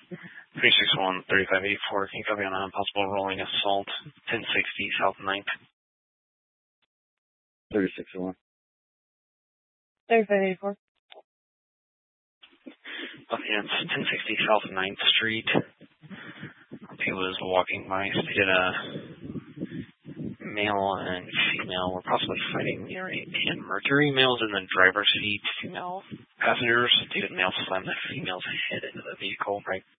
361 3584. Can you copy on a possible rolling assault? 1060 South 9th. 3601. 3584. Lafayette, 1060 South 9th Street. He was walking by, stated a male and female were possibly fighting near a Pan Mercury. Males in the driver's seat, female passengers. Stated male slammed the female's head into the vehicle right